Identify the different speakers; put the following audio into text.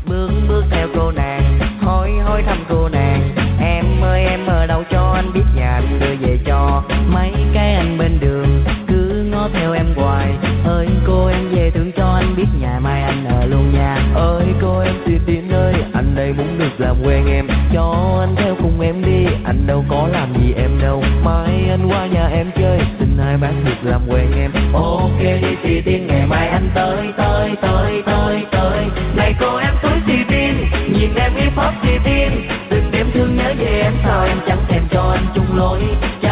Speaker 1: bước bước theo cô nàng, hỏi hỏi thăm cô nàng. Em ơi em ở đâu cho anh biết nhà anh đưa về cho. Mấy cái anh bên đường cứ ngó theo em hoài. Ơi cô em về thương cho anh biết nhà mai anh ở luôn nha.
Speaker 2: Ơi cô em xì tin ơi, anh đây muốn được làm quen em, cho anh theo cùng em đi, anh đâu có làm gì em đâu. Mai anh qua nhà em chơi, xin hai bác được làm quen em.
Speaker 1: Ok đi xì tin, ngày mai anh tới tới tới tới tới. Này cô em túi xì tin, nhìn em hip hop xì tin. Từng đêm thương nhớ về em sao em chẳng thèm cho anh chung lối.